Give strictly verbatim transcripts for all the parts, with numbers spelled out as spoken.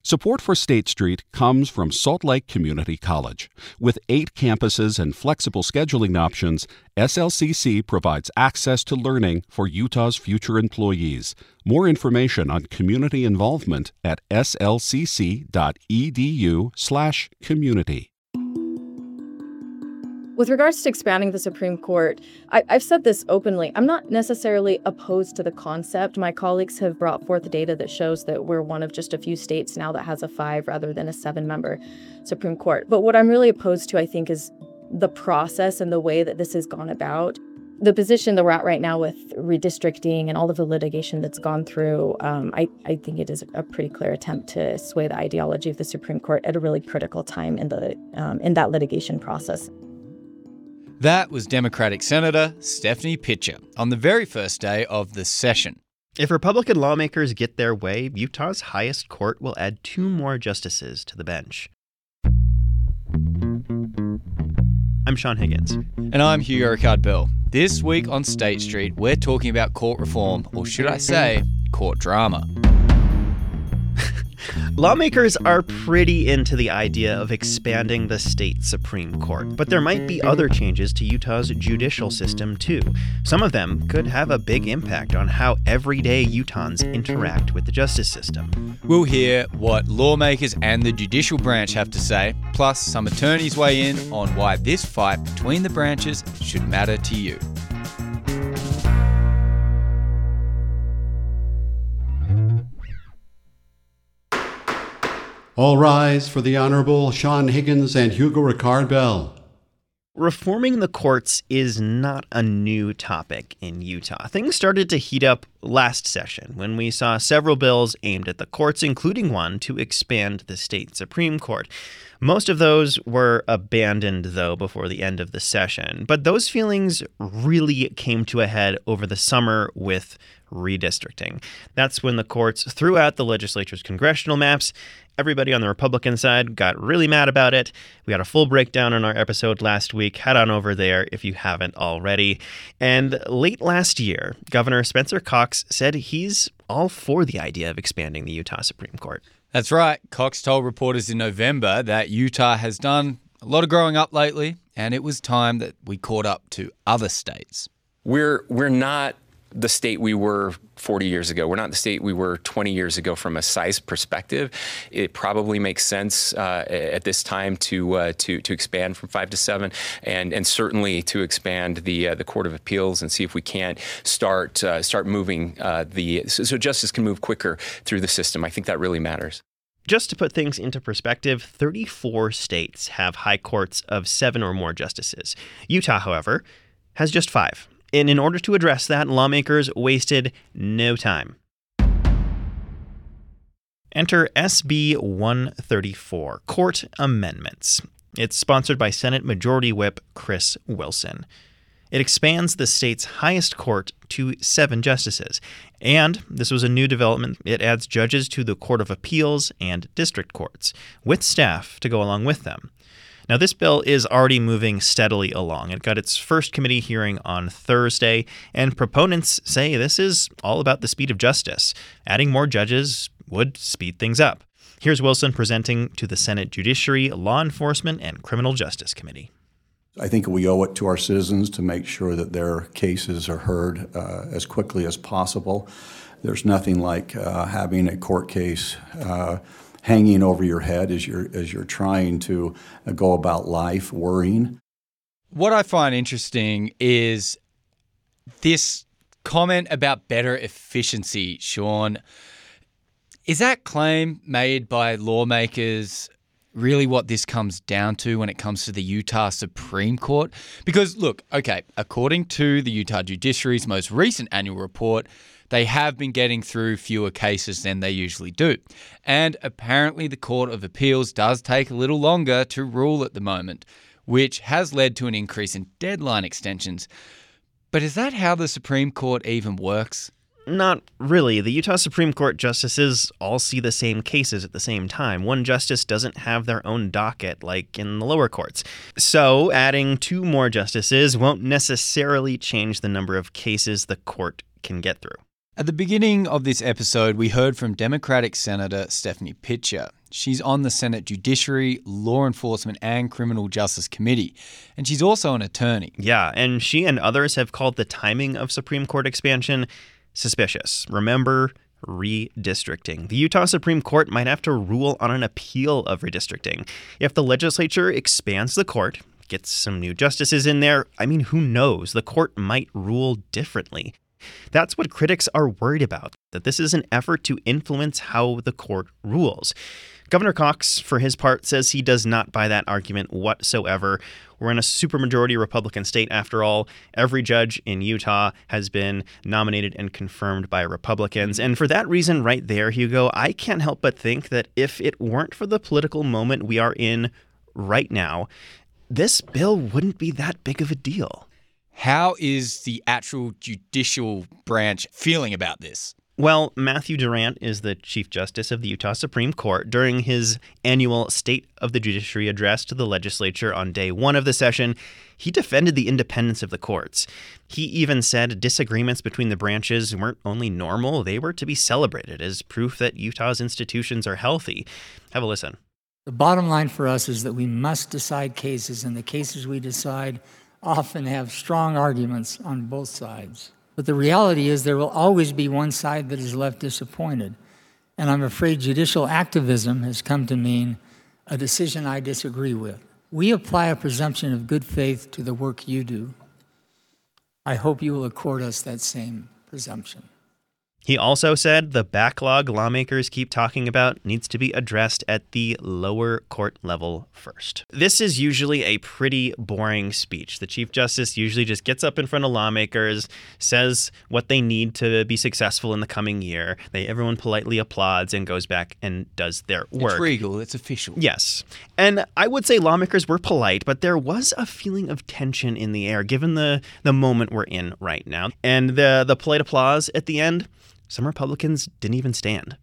Support for State Street comes from Salt Lake Community College. With eight campuses and flexible scheduling options, S L C C provides access to learning for Utah's future employees. More information on community involvement at slcc.edu slash community. With regards to expanding the Supreme Court, I, I've said this openly. I'm not necessarily opposed to the concept. My colleagues have brought forth data that shows that we're one of just a few states now that has a five rather than a seven-member Supreme Court. But what I'm really opposed to, I think, is the process and the way that this has gone about. The position that we're at right now with redistricting and all of the litigation that's gone through, um, I, I think it is a pretty clear attempt to sway the ideology of the Supreme Court at a really critical time in the um, in that litigation process. That was Democratic Senator Stephanie Pitcher on the very first day of the session. If Republican lawmakers get their way, Utah's highest court will add two more justices to the bench. I'm Sean Higgins. And I'm Hugo Ricard-Bell. This week on State Street, we're talking about court reform, or should I say, court drama. Lawmakers are pretty into the idea of expanding the state Supreme Court, but there might be other changes to Utah's judicial system too. Some of them could have a big impact on how everyday Utahns interact with the justice system. We'll hear what lawmakers and the judicial branch have to say, plus some attorneys weigh in on why this fight between the branches should matter to you. All rise for the Honorable Sean Higgins and Hugo Ricard-Bell. Reforming the courts is not a new topic in Utah. Things started to heat up last session when we saw several bills aimed at the courts, including one to expand the state Supreme Court. Most of those were abandoned, though, before the end of the session. But those feelings really came to a head over the summer with redistricting. That's when the courts threw out the legislature's congressional maps. Everybody on the Republican side got really mad about it. We had a full breakdown on our episode last week. Head on over there if you haven't already. And late last year, Governor Spencer Cox said he's all for the idea of expanding the Utah Supreme Court. That's right. Cox told reporters in November that Utah has done a lot of growing up lately, and it was time that we caught up to other states. We're we're not the state we were forty years ago. We're not the state we were twenty years ago from a size perspective. It probably makes sense uh, at this time to uh, to to expand from five to seven, and and certainly to expand the uh, the Court of Appeals and see if we can't start uh, start moving uh, the so, so justice can move quicker through the system. I think that really matters. Just to put things into perspective, thirty-four states have high courts of seven or more justices. Utah, however, has just five. And in order to address that, lawmakers wasted no time. Enter S B one thirty-four, Court Amendments. It's sponsored by Senate Majority Whip Chris Wilson. It expands the state's highest court to seven justices. And this was a new development. It adds judges to the Court of Appeals and district courts, with staff to go along with them. Now, this bill is already moving steadily along. It got its first committee hearing on Thursday, and proponents say this is all about the speed of justice. Adding more judges would speed things up. Here's Wilson presenting to the Senate Judiciary, Law Enforcement, and Criminal Justice Committee. I think we owe it to our citizens to make sure that their cases are heard uh, as quickly as possible. There's nothing like uh, having a court case uh, hanging over your head as you're as you're trying to uh, go about life, worrying. What I find interesting is this comment about better efficiency, Sean. Is that claim made by lawmakers really what this comes down to when it comes to the Utah Supreme Court? Because, look, okay, according to the Utah Judiciary's most recent annual report, they have been getting through fewer cases than they usually do. And apparently the Court of Appeals does take a little longer to rule at the moment, which has led to an increase in deadline extensions. But is that how the Supreme Court even works? Not really. The Utah Supreme Court justices all see the same cases at the same time. One justice doesn't have their own docket like in the lower courts. So adding two more justices won't necessarily change the number of cases the court can get through. At the beginning of this episode, we heard from Democratic Senator Stephanie Pitcher. She's on the Senate Judiciary, Law Enforcement and Criminal Justice Committee, and she's also an attorney. Yeah, and she and others have called the timing of Supreme Court expansion suspicious. Remember, redistricting. The Utah Supreme Court might have to rule on an appeal of redistricting. If the legislature expands the court, gets some new justices in there, I mean, who knows? The court might rule differently. That's what critics are worried about, that this is an effort to influence how the court rules. Governor Cox, for his part, says he does not buy that argument whatsoever. We're in a supermajority Republican state, after all. Every judge in Utah has been nominated and confirmed by Republicans. And for that reason right there, Hugo, I can't help but think that if it weren't for the political moment we are in right now, this bill wouldn't be that big of a deal. How is the actual judicial branch feeling about this? Well, Matthew Durant is the Chief Justice of the Utah Supreme Court. During his annual State of the Judiciary address to the legislature on day one of the session, he defended the independence of the courts. He even said disagreements between the branches weren't only normal, they were to be celebrated as proof that Utah's institutions are healthy. Have a listen. The bottom line for us is that we must decide cases, and the cases we decide often have strong arguments on both sides. But the reality is there will always be one side that is left disappointed. And I'm afraid judicial activism has come to mean a decision I disagree with. We apply a presumption of good faith to the work you do. I hope you will accord us that same presumption. He also said the backlog lawmakers keep talking about needs to be addressed at the lower court level first. This is usually a pretty boring speech. The Chief Justice usually just gets up in front of lawmakers, says what they need to be successful in the coming year. They everyone politely applauds and goes back and does their work. It's regal, it's official. Yes. And I would say lawmakers were polite, but there was a feeling of tension in the air given the, the moment we're in right now. And the, the polite applause at the end, some Republicans didn't even stand.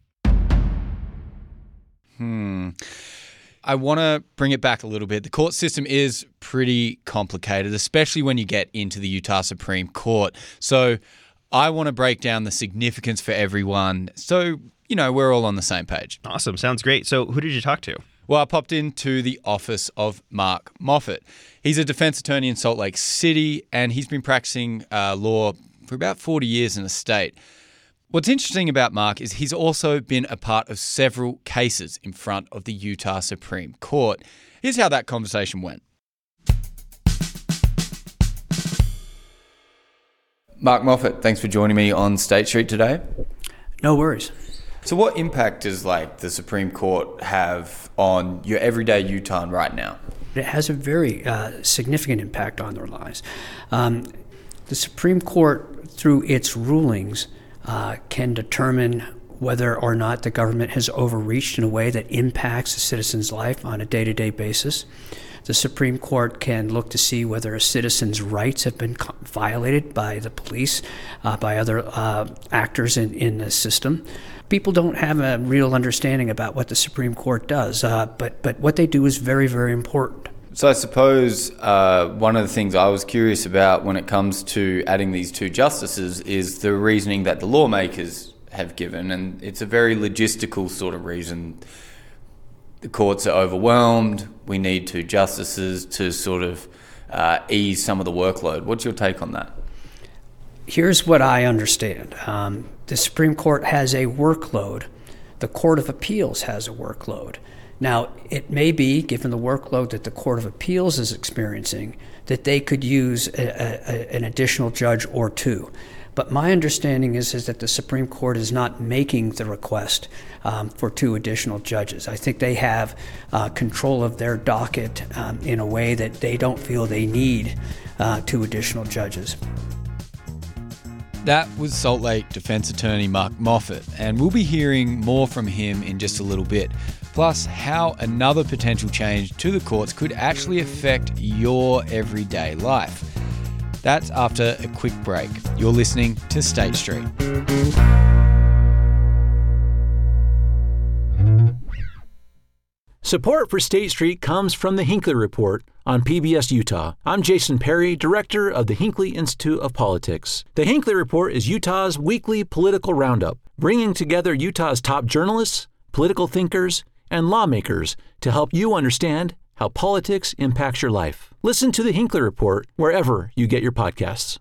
Hmm. I want to bring it back a little bit. The court system is pretty complicated, especially when you get into the Utah Supreme Court. So I want to break down the significance for everyone so, you know, we're all on the same page. Awesome. Sounds great. So who did you talk to? Well, I popped into the office of Mark Moffett. He's a defense attorney in Salt Lake City, and he's been practicing uh, law for about forty years in the state. What's interesting about Mark is he's also been a part of several cases in front of the Utah Supreme Court. Here's how that conversation went. Mark Moffett, thanks for joining me on State Street today. No worries. So what impact does like the Supreme Court have on your everyday Utahn right now? It has a very uh, significant impact on their lives. Um, the Supreme Court, through its rulings, Uh, can determine whether or not the government has overreached in a way that impacts a citizen's life on a day-to-day basis. The Supreme Court can look to see whether a citizen's rights have been co- violated by the police, uh, by other uh, actors in, in the system. People don't have a real understanding about what the Supreme Court does, uh, but, but what they do is very, very important. So I suppose uh, one of the things I was curious about when it comes to adding these two justices is the reasoning that the lawmakers have given, and it's a very logistical sort of reason. The courts are overwhelmed. We need two justices to sort of uh, ease some of the workload. What's your take on that? Here's what I understand. Um, the Supreme Court has a workload. The Court of Appeals has a workload. Now, it may be, given the workload that the Court of Appeals is experiencing, that they could use a, a, an additional judge or two. But my understanding is, is that the Supreme Court is not making the request um, for two additional judges. I think they have uh, control of their docket um, in a way that they don't feel they need uh, two additional judges. That was Salt Lake defense attorney Mark Moffett, and we'll be hearing more from him in just a little bit. Plus, how another potential change to the courts could actually affect your everyday life. That's after a quick break. You're listening to State Street. Support for State Street comes from the Hinckley Report on P B S Utah. I'm Jason Perry, director of the Hinckley Institute of Politics. The Hinckley Report is Utah's weekly political roundup, bringing together Utah's top journalists, political thinkers, and lawmakers to help you understand how politics impacts your life. Listen to the Hinckley Report wherever you get your podcasts.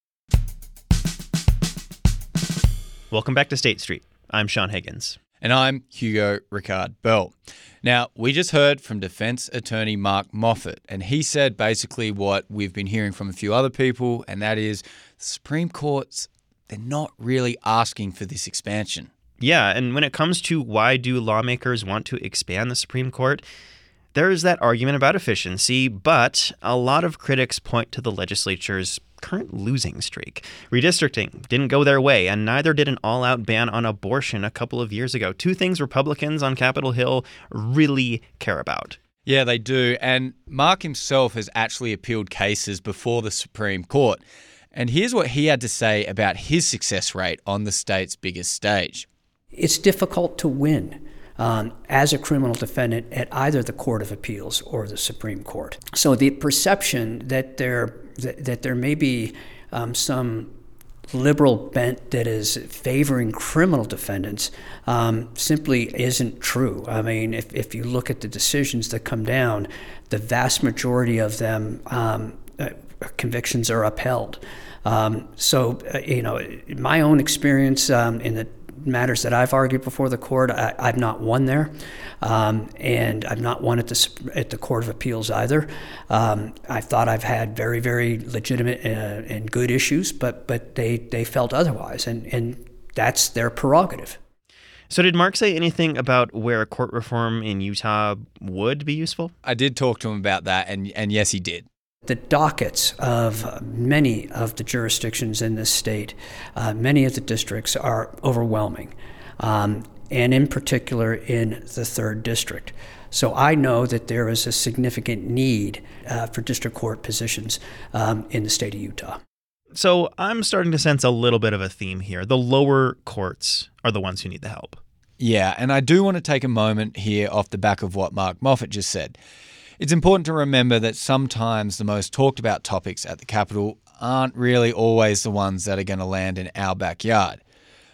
Welcome back to State Street. I'm Sean Higgins. And I'm Hugo Ricard Bell. Now, we just heard from defense attorney Mark Moffat, and he said basically what we've been hearing from a few other people, and that is the Supreme Court's, they're not really asking for this expansion. Yeah, and when it comes to why do lawmakers want to expand the Supreme Court, there is that argument about efficiency, but a lot of critics point to the legislature's current losing streak. Redistricting didn't go their way, and neither did an all-out ban on abortion a couple of years ago. Two things Republicans on Capitol Hill really care about. Yeah, they do. And Mark himself has actually appealed cases before the Supreme Court. And here's what he had to say about his success rate on the state's biggest stage. It's difficult to win Um, as a criminal defendant at either the Court of Appeals or the Supreme Court. So the perception that there that, that there may be um, some liberal bent that is favoring criminal defendants um, simply isn't true. I mean, if, if you look at the decisions that come down, the vast majority of them, um, uh, convictions are upheld. Um, so, uh, you know, my own experience um, in the matters that I've argued before the court, I, I've not won there, um, and I've not won at the at the Court of Appeals either. Um, I thought I've had very, very legitimate uh, and good issues, but but they, they felt otherwise, and, and that's their prerogative. So did Mark say anything about where court reform in Utah would be useful? I did talk to him about that, and, and yes, he did. The dockets of many of the jurisdictions in this state, uh, many of the districts are overwhelming, um, and in particular in the third district. So I know that there is a significant need uh, for district court positions um, in the state of Utah. So I'm starting to sense a little bit of a theme here. The lower courts are the ones who need the help. Yeah, and I do want to take a moment here off the back of what Mark Moffat just said. It's important to remember that sometimes the most talked about topics at the Capitol aren't really always the ones that are going to land in our backyard.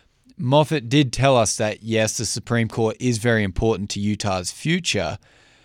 Moffat did tell us that, yes, the Supreme Court is very important to Utah's future,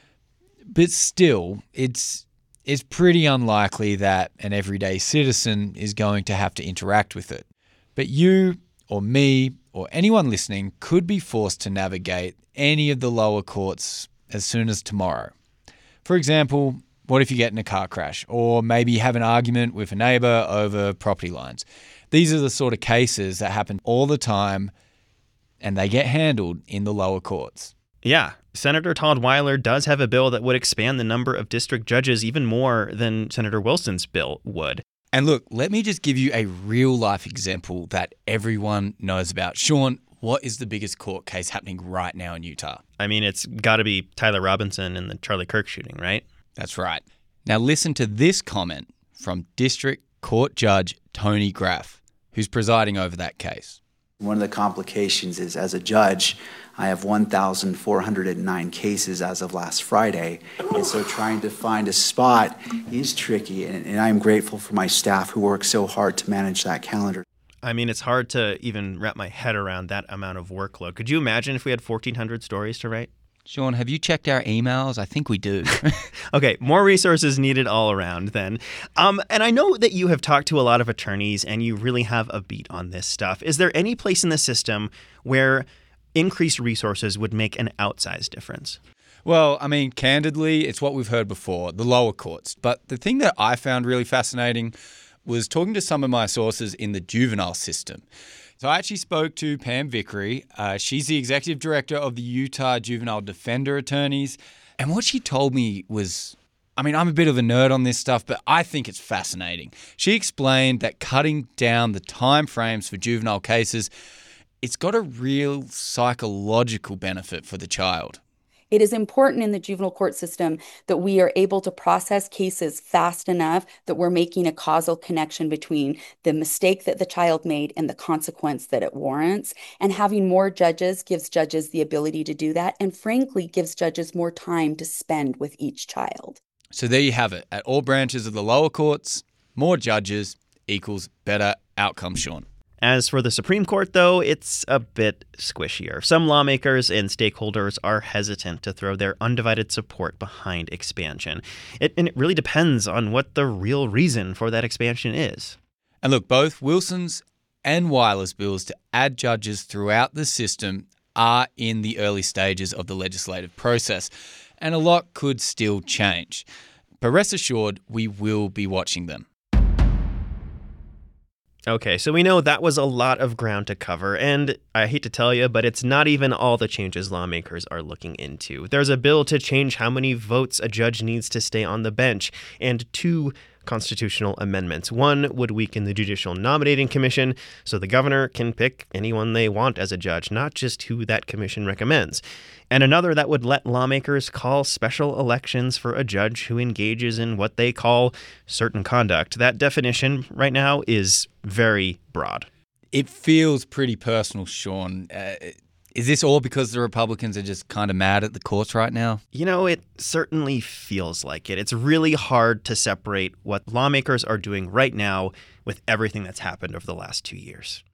but still, it's it's pretty unlikely that an everyday citizen is going to have to interact with it. But you or me or anyone listening could be forced to navigate any of the lower courts as soon as tomorrow. For example, what if you get in a car crash, or maybe you have an argument with a neighbor over property lines? These are the sort of cases that happen all the time, and they get handled in the lower courts. Yeah, Senator Todd Weiler does have a bill that would expand the number of district judges even more than Senator Wilson's bill would. And look, let me just give you a real-life example that everyone knows about. Sean, what is the biggest court case happening right now in Utah? I mean, it's got to be Tyler Robinson and the Charlie Kirk shooting, right? That's right. Now listen to this comment from District Court Judge Tony Graff, who's presiding over that case. One of the complications is, as a judge, I have one thousand four hundred nine cases as of last Friday, and so trying to find a spot is tricky, and, and I'm grateful for my staff who work so hard to manage that calendar. I mean, it's hard to even wrap my head around that amount of workload. Could you imagine if we had fourteen hundred stories to write? Sean, have you checked our emails? I think we do. Okay, more resources needed all around then. Um, and I know that you have talked to a lot of attorneys and you really have a beat on this stuff. Is there any place in the system where increased resources would make an outsized difference? Well, I mean, candidly, it's what we've heard before, the lower courts. But the thing that I found really fascinating was talking to some of my sources in the juvenile system. So I actually spoke to Pam Vickery. Uh, she's the executive director of the Utah Juvenile Defender Attorneys. And what she told me was, I mean, I'm a bit of a nerd on this stuff, but I think it's fascinating. She explained that cutting down the time frames for juvenile cases, it's got a real psychological benefit for the child. It is important in the juvenile court system that we are able to process cases fast enough that we're making a causal connection between the mistake that the child made and the consequence that it warrants. And having more judges gives judges the ability to do that, and frankly, gives judges more time to spend with each child. So there you have it. At all branches of the lower courts, more judges equals better outcomes, Sean. As for the Supreme Court, though, it's a bit squishier. Some lawmakers and stakeholders are hesitant to throw their undivided support behind expansion. It, and it really depends on what the real reason for that expansion is. And look, both Wilson's and Weiler's bills to add judges throughout the system are in the early stages of the legislative process, and a lot could still change. But rest assured, we will be watching them. Okay, so we know that was a lot of ground to cover, and I hate to tell you, but it's not even all the changes lawmakers are looking into. There's a bill to change how many votes a judge needs to stay on the bench, and two constitutional amendments. One would weaken the Judicial Nominating Commission, so the governor can pick anyone they want as a judge, not just who that commission recommends. And another that would let lawmakers call special elections for a judge who engages in what they call certain conduct. That definition right now is very broad. It feels pretty personal, Sean. Uh, is this all because the Republicans are just kind of mad at the courts right now? You know, it certainly feels like it. It's really hard to separate what lawmakers are doing right now with everything that's happened over the last two years.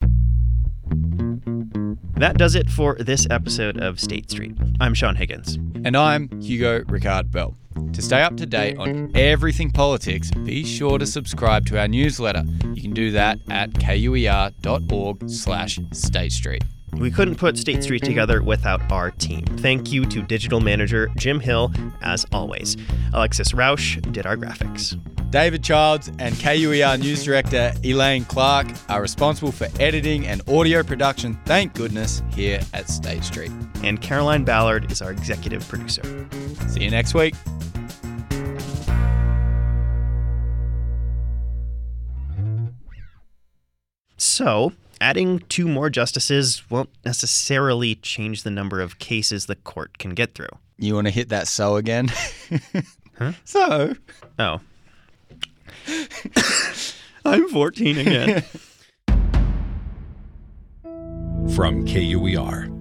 That does it for this episode of State Street. I'm Sean Higgins. And I'm Hugo Ricard Bell. To stay up to date on everything politics, be sure to subscribe to our newsletter. You can do that at kuer.org slash State Street. We couldn't put State Street together without our team. Thank you to digital manager Jim Hill, as always. Alexis Rausch did our graphics. David Childs and K U E R News Director Elaine Clark are responsible for editing and audio production, thank goodness, here at State Street. And Caroline Ballard is our executive producer. See you next week. So, adding two more justices won't necessarily change the number of cases the court can get through. You want to hit that so again? Huh? So? Oh. I'm fourteen again. From K U E R.